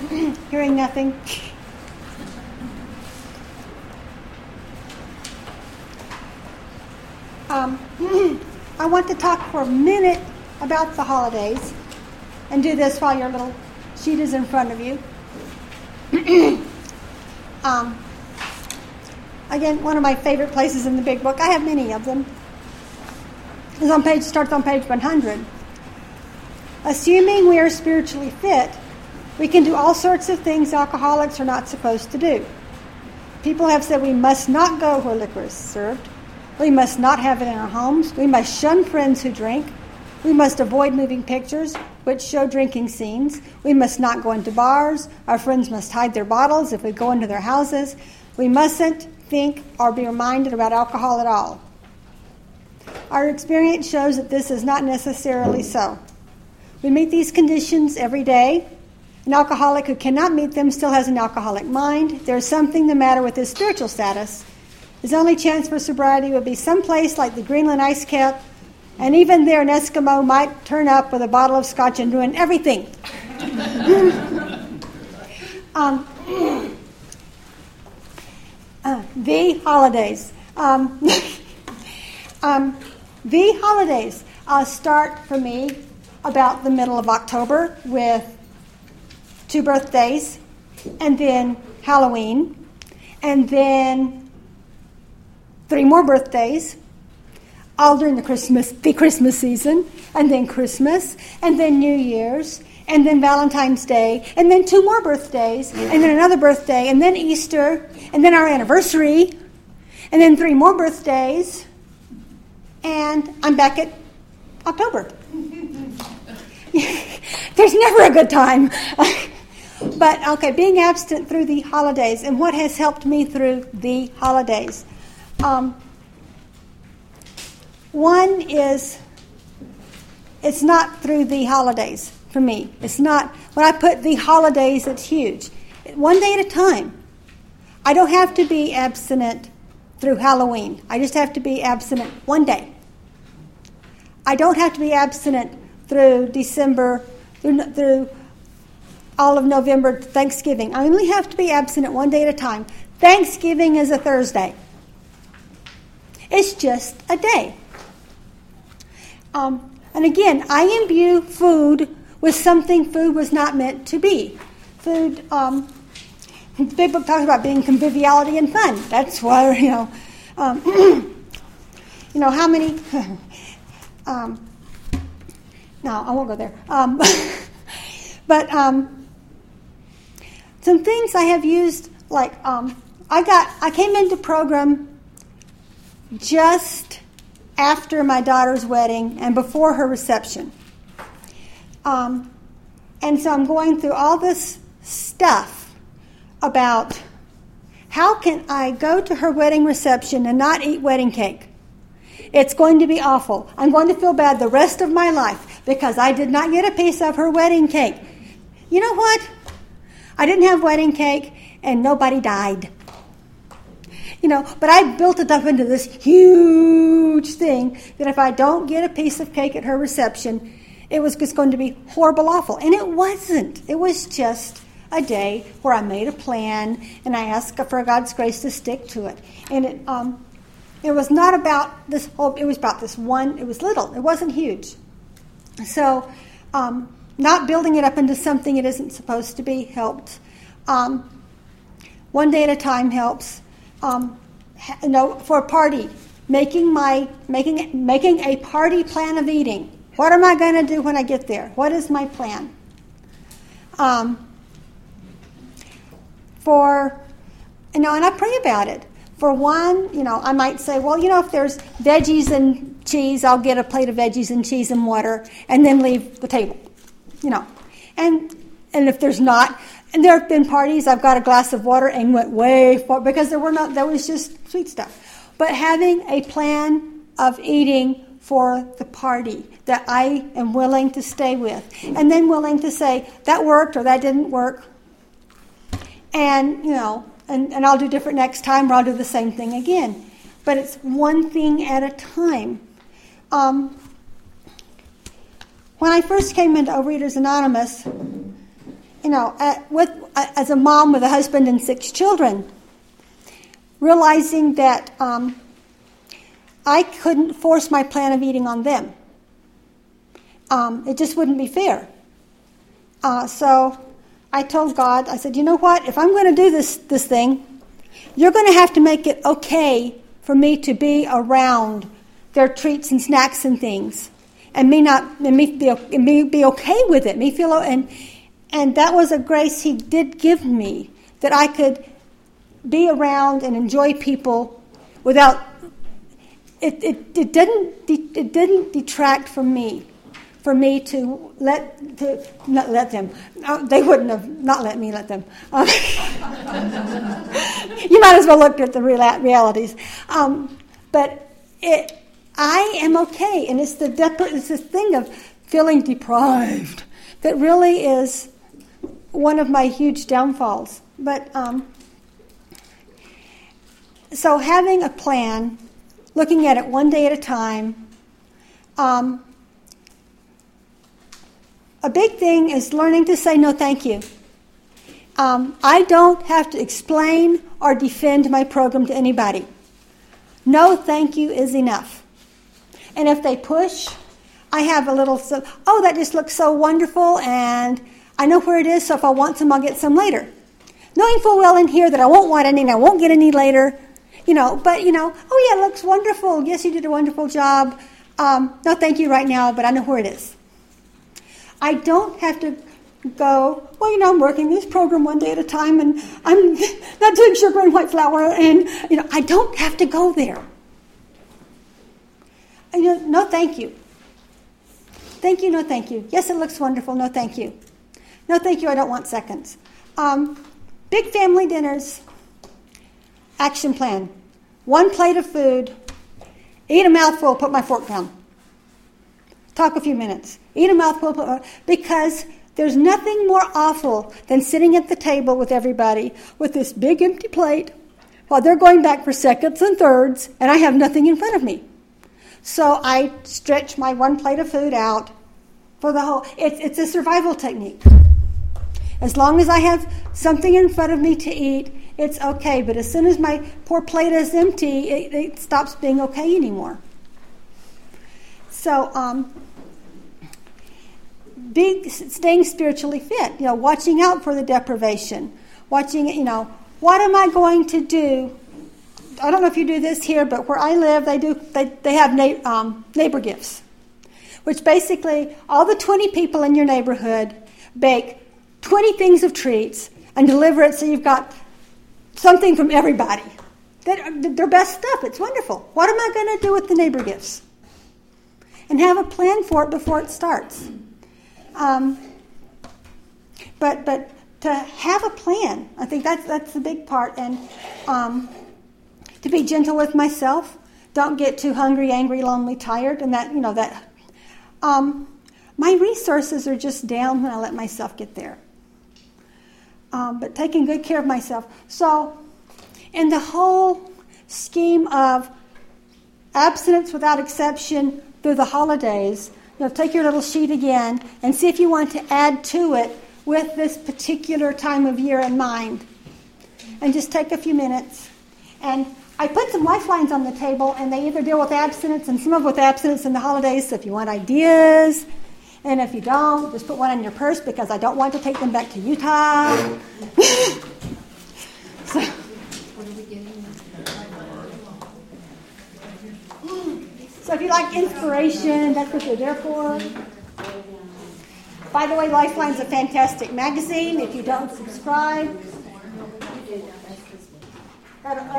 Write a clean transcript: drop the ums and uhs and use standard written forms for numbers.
Hearing nothing. I want to talk for a minute about the holidays and do this while your little sheet is in front of you. Again, one of my favorite places in the big book, I have many of them, starts on page 100. Assuming we are spiritually fit, we can do all sorts of things alcoholics are not supposed to do. People have said we must not go where liquor is served. We must not have it in our homes. We must shun friends who drink. We must avoid moving pictures which show drinking scenes. We must not go into bars. Our friends must hide their bottles if we go into their houses. We mustn't think or be reminded about alcohol at all. Our experience shows that this is not necessarily so. We meet these conditions every day. An alcoholic who cannot meet them still has an alcoholic mind. There is something the matter with his spiritual status. His only chance for sobriety would be someplace like the Greenland ice cap, and even there an Eskimo might turn up with a bottle of scotch and ruin everything. The holidays. The holidays start for me about the middle of October with 2 birthdays, and then Halloween, and then 3 more birthdays, all during the Christmas season, and then Christmas, and then New Year's, and then Valentine's Day, and then 2 more birthdays, and then another birthday, and then Easter, and then our anniversary, and then 3 more birthdays, and I'm back at October. There's never a good time. But, okay, being abstinent through the holidays, and what has helped me through the holidays. One is, it's not through the holidays for me. It's not, when I put the holidays, it's huge. One day at a time. I don't have to be abstinent through Halloween. I just have to be abstinent one day. I don't have to be abstinent through December, through all of November, Thanksgiving. I only have to be abstinent one day at a time. Thanksgiving is a Thursday. It's just a day. And again, I imbue food with something food was not meant to be. Food, the big book talks about being conviviality and fun. That's why, how many, no, I won't go there. But some things I have used, like, I came into program just after my daughter's wedding and before her reception. And so I'm going through all this stuff about how can I go to her wedding reception and not eat wedding cake? It's going to be awful. I'm going to feel bad the rest of my life because I did not get a piece of her wedding cake. You know what? I didn't have wedding cake and nobody died. But I built it up into this huge thing that if I don't get a piece of cake at her reception, it was just going to be horrible, awful. And it wasn't. It was just a day where I made a plan and I asked for God's grace to stick to it. And it was not about this whole, it was about this one, it was little. It wasn't huge. So not building it up into something it isn't supposed to be helped. One day at a time helps. For a party, making a party plan of eating. What am I going to do when I get there? What is my plan? And I pray about it. For one, I might say, if there's veggies and cheese, I'll get a plate of veggies and cheese and water, and then leave the table. And if there's not. And there have been parties, I've got a glass of water and went way far, because there was just sweet stuff. But having a plan of eating for the party that I am willing to stay with, and then willing to say, that worked or that didn't work. And, and I'll do different next time, or I'll do the same thing again. But it's one thing at a time. When I first came into Overeaters Anonymous, as a mom with a husband and 6 children, realizing that I couldn't force my plan of eating on them. It just wouldn't be fair. So I told God, I said, you know what? If I'm going to do this thing, you're going to have to make it okay for me to be around their treats and snacks and things, and me be okay with it. Me feel and that was a grace He did give me, that I could be around and enjoy people without it didn't detract from me. For me to not let them. They wouldn't have not let me let them. You might as well look at the realities. But I am okay, and it's this thing of feeling deprived that really is one of my huge downfalls. But so having a plan, looking at it one day at a time. A big thing is learning to say no thank you. I don't have to explain or defend my program to anybody. No thank you is enough. And if they push, I have a little, that just looks so wonderful, and I know where it is, so if I want some, I'll get some later. Knowing full well in here that I won't want any and I won't get any later, but oh yeah, it looks wonderful. Yes, you did a wonderful job. No thank you right now, but I know where it is. I don't have to go, I'm working this program one day at a time, and I'm not doing sugar and white flour, and, I don't have to go there. No thank you. Thank you, no thank you. Yes, it looks wonderful, no thank you. No thank you, I don't want seconds. Big family dinners, action plan. 1 plate of food, eat a mouthful, put my fork down. Talk a few minutes. Eat a mouthful, because there's nothing more awful than sitting at the table with everybody with this big empty plate while they're going back for seconds and thirds, and I have nothing in front of me. So I stretch my 1 plate of food out for the whole. It's a survival technique. As long as I have something in front of me to eat, it's okay. But as soon as my poor plate is empty, it stops being okay anymore. So, staying spiritually fit, watching out for the deprivation, watching, what am I going to do? I don't know if you do this here, but where I live, they have neighbor gifts, which basically all the 20 people in your neighborhood bake 20 things of treats and deliver it, so you've got something from everybody. Their best stuff. It's wonderful. What am I going to do with the neighbor gifts? And have a plan for it before it starts. But to have a plan, I think that's the big part, and to be gentle with myself. Don't get too hungry, angry, lonely, tired, and that my resources are just down when I let myself get there. But taking good care of myself. So, in the whole scheme of abstinence without exception through the holidays, take your little sheet again and see if you want to add to it with this particular time of year in mind. And just take a few minutes. And I put some lifelines on the table, and they either deal with abstinence and some of with abstinence in the holidays. So if you want ideas, and if you don't, just put one in your purse, because I don't want to take them back to Utah. So if you like inspiration, that's what they're there for. By the way, Lifeline's a fantastic magazine. If you don't subscribe,